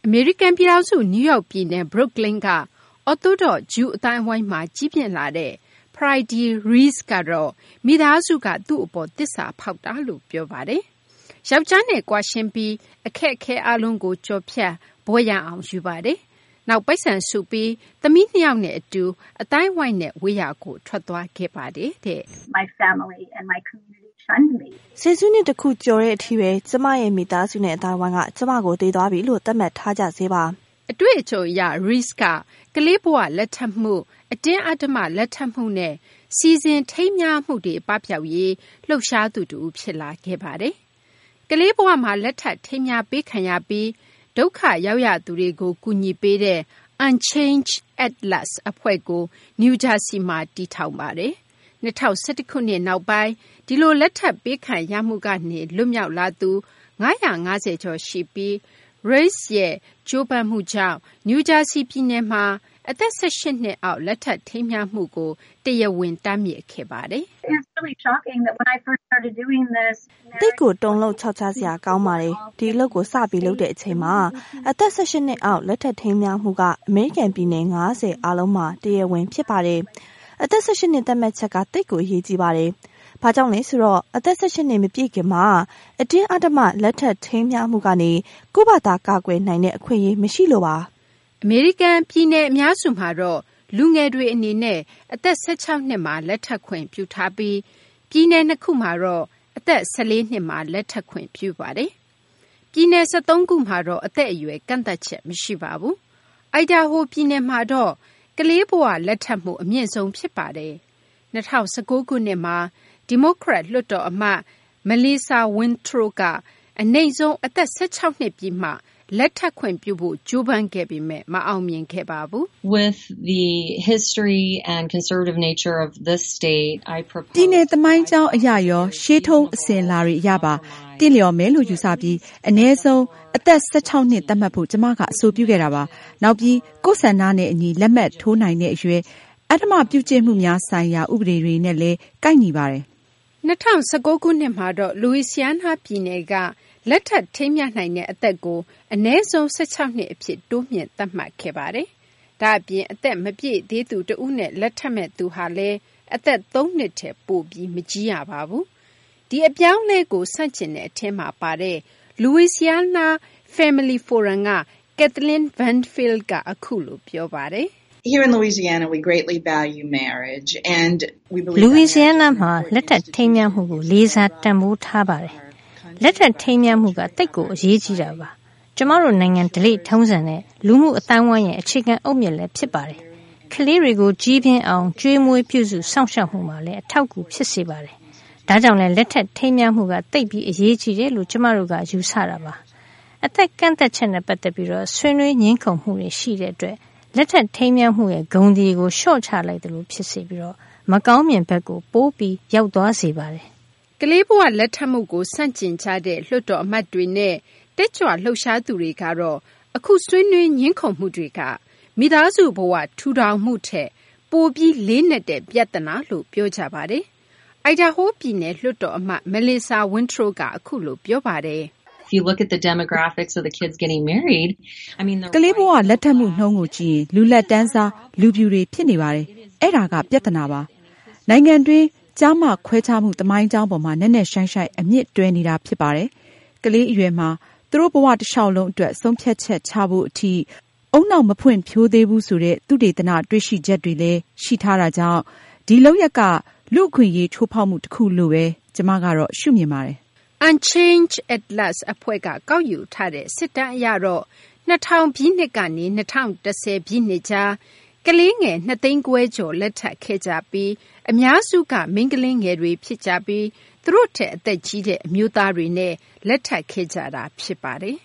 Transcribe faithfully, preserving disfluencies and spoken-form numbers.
အမေရိကန်ပြည်ထောင်စုနယူးယောက်ပြည်နယ် Brooklyn က Orthodox ဂျူးအသိုင်းအဝိုင်းမှာကြီးပြင်းလာတဲ့ Friday Reese ကတော့မိသားစုကသူ့အပေါ်သစ္စာဖောက်တာလို့ပြောပါတယ်။ယောက်ျားနဲ့ကွာရှင်းပြီးအခက်အခဲအလုံးကိုကြော်ဖြတ်ဘွဲရအောင်ယူပါတယ်။နောက်ပိုက်ဆံစုပြီးသမီးနှစ်ယောက်နဲ့အတူအတိုင်းဝိုင်းနဲ့ဝေးရာကိုထွက်သွားခဲ့ပါတယ်တဲ့။ My family and my community shunned me. စေစုနှစ်တစ်ခုကြော်တဲ့အထိပဲကျမရဲ့မိသားစုနဲ့အတိုင်းဝိုင်းကကျမကိုတေးသွားပြီလို့သတ်မှတ်ထားကြစေပါ။အတွေ့အကြုံအရ Reese ကကလေးဘဝလက်ထပ်မှုအတင်းအဓမ္မလက်ထပ်မှုနဲ့စီစဉ်ထိမ်းမြားမှုတွေပပျောက်ရေးလှုပ်ရှားသူတူဖြစ်လာခဲ့ပါတယ်။ကလေးဘဝမှာလက်ထပ်ထိမ်းမြားပေးခံရပြီးဒုက္ခရောက်ရသူတွေကိုကူညီပေးတဲ့ Unchained Atlas အဖွဲ့ကိုနယူးဂျာစီမှာတည်ထောင်ပါတယ်။၂၀၁၁ခုနှစ်နောက်ပိုင်းဒီလိုလက်ထပ်ပေးခံရမှုကနေလွတ်မြောက်လာသူ၅၅၀ကျော်ရှိပြီး Reese ရဲ့ကြိုးပမ်းမှုကြောင့်နယူးဂျာစီပြည်နယ်မှာအသက်၁၈နှစ်အောက်လက်ထပ်ထိမ်းမြားမှုကိုတရားဝင်တားမြစ်ခဲ့ပါတယ်။ It's really shocking that when I first started doing this တိတ်ကိုတုံလို့ခြောက်ခြားစရာကောင်းပါတယ်ဒီအလုပ်ကိုစပြီးလုပ်တဲ့အချိန်မှာအသက်၁၈နှစ်အောက်လက်ထပ်ထိမ်းမြားမှုကအမေရိကန်ပြည်နယ်၅၀အားလုံးမှာတရားဝင်ဖြစ်ပါတယ်အသက်၁၈နှစ်သတ်မှတ်ချက်ကတိတ်ကိုအရေးကြီးပါတယ်ဘာကြောင့်လဲဆိုတော့အသက်၁၈နှစ်မပြည့်ခင်မှာအတင်းအဓမ္မလက်ထပ်ထိမ်းမြားမှုကနေကိုယ့်ဘာသာကာကွယ်နိုင်တဲ့အခွင့်အရေးမရှိလို့ပါအမေရိကန်ပြည်နယ်အများစုမှာတော့လူငယ်တွေအနေနဲ့အသက်၁၆နှစ်မှာလက်ထပ်ခွင့်ပြုထားပြီးပြည်နယ်နှစ်ခုမှာတော့အသက်၁၄နှစ်မှာလက်ထပ်ခွင့်ပြုပါတယ်။ပြည်နယ်၁၃ခုမှာတော့အသက်အရွယ်ကန့်သတ်ချက်မရှိပါဘူး။အိုင်ဒါဟိုပြည်နယ်မှာတော့ကလေးဘဝလက်ထပ်မှုအမြင့်ဆုံးဖြစ်ပါတယ်။၂၀၁၉ခုနှစ်မှာဒီမိုကရက်လွှတ်တော်အမတ် Melissa Wintrow ကအနိမ့်ဆုံးအသက်၁၆နှစ်ပြည့်မှလက်ထပ်ခွင့်ပြုဖို့ကြိုးပမ်းခဲ့ပေမဲ့မအောင်မြင်ခဲ့ပါဘူး With the history and conservative nature of this state I propose ပြည်နယ်သမိုင်းကြောင်းအရာရောရှေးထုံးအစဉ်အလာတွေအရပါတင့်လျော်မဲလို့ယူဆပြီးအ ਨੇ ဆုံးအသက်၁၆နှစ်သတ်မှတ်ဖို့ကျမကအဆိုပြုခဲ့တာပါနောက်ပြီးကိုယ်ဆန္ဒနဲ့အညီလက်မှတ်ထိုးနိုင်တဲ့အရွယ်အဓမ္မပြုကျင့်မှုများဆိုင်ရာဥပဒေတွေနဲ့လည်းကိုက်ညီပါတယ်၂၀၁၉ခုနှစ်မှာတော့ Louisiana ပြည်နယ်ကလက်ထပ်ထိမ်းမြားနိုင်တဲ့အသက်ကိုအနည်းဆုံး၁၆နှစ်အဖြစ်တိုးမြင့်သတ်မှတ်ခဲ့ပါတယ်။ဒါအပြင်အသက်မပြည့်သေးသူတဦးနဲ့လက်ထပ်မဲ့သူဟာလည်းအသက်၃နှစ်ထက်ပိုပြီးမကြီးရပါဘူး။ဒီအပြောင်းလဲကိုဆန့်ကျင်တဲ့အထင်းမှာပါတဲ့ Louisiana Family Forum က Kathleen Vanfield ကအခုလိုပြောပါတယ်။ Here in Louisiana, we greatly value marriage, and we believe Louisiana မှာလက်ထပ်ထိမ်းမြားမှုကိုလေးစားတန်ဖိုးထားပါတယ်။လက်ထပ်ထိမ်းမြားမှုကတိတ်ကိုအရေးကြီးတာပါ။ကျမတို့နိုင်ငံဓလေ့ထုံးစံနဲ့လူမှုအတိုင်းအဝိုင်းရဲ့အခြေခံအုတ်မြစ်လည်းဖြစ်ပါတယ်။ကလေးတွေကိုကြီးပြင်းအောင်ကျွေးမွေးပြုစုစောင့်ရှောက်မှုမှာလည်းအထောက်အကူဖြစ်စေပါတယ်။ဒါကြောင့်လည်းလက်ထပ်ထိမ်းမြားမှုကတိတ်ပြီးအရေးကြီးတယ်လို့ကျမတို့ကယူဆတာပါ။အသက်ကန့်သက်ချက်နဲ့ပတ်သက်ပြီးတော့ဆွေးနွေးငင်းခုန်မှုတွေရှိတဲ့အတွက်လက်ထပ်ထိမ်းမြားမှုရဲ့ဂုဏ်ဒီကိုရှော့ချလိုက်တယ်လို့ဖြစ်စေပြီးတော့မကောင်းမြင်ဘက်ကိုပိုးပြီးရောက်သွားစေပါတယ်ကလေးဘဝလက်ထပ်မှုကိုစန့်ကျင်ကြတဲ့လွှတ်တော်အမတ်တွေနဲ့တက်ကြွလှုပ်ရှားသူတွေကတော့အခုဆွေးနွေးညှင်းခုန်မှုတွေကမိသားစုဘဝထူထောင်မှုထက်ပိုပြီးလေးနက်တဲ့ပြဿနာလို့ပြောကြပါတယ်။အိုင်ဒါဟိုပြည်နယ်လွှတ်တော်အမတ် Melissa Wintrow ကအခုလိုပြောပါတယ် If you look at the demographics of the kids getting married, I mean, ကလေးဘဝလက်ထပ်မှုနှုန်းကိုကြည့်ရင်လူလက်တန်းစားလူပြူတွေဖြစ်နေပါတယ်။အဲ့ဒါကပြဿနာပါ။နိုင်ငံတွင်းကြားမှခွဲခြားမှုတမိုင်းကြောင်းပေါ်မှာနက်နက်ရှိုင်းရှိုင်းအမြင့်တွဲနေတာဖြစ်ပါတယ်။ကလေးအရွယ်မှာသူတို့ဘဝတစ်လျှောက်လုံးအတွက်ဆုံးဖြတ်ချက်ချဖို့အထိအုံနောက်မဖွင့်ဖြိုးသေးဘူးဆိုတဲ့သူတေသနာတွေ့ရှိချက်တွေလည်းရှိထားတာကြောင့်ဒီလောက်ရက်ကလူအခွင့်အရေးချိုးဖောက်မှုတစ်ခုလို့ပဲကျမကတော့ရှုမြင်ပါတယ်။ Unchained Atlas အဖွဲ့ကကောက်ယူထားတဲ့စစ်တမ်းအရတော့၂၀၀၀ပြည့်နှစ်ကနေ၂၀၁၀ပြည့်နှစ်ကြားကလေးငယ်နှစ်သိန်းခွဲကျော်လက်ထပ်ခဲ့ကြပြီးအများစုကမိန်းကလေးငယ်တွေဖြစ်ကြပြီးသူတို့ထက်အသက်ကြီးတဲ့အမျိုးသားတွေနဲ့လက်ထပ်ခဲ့ကြတာဖြစ်ပါတယ်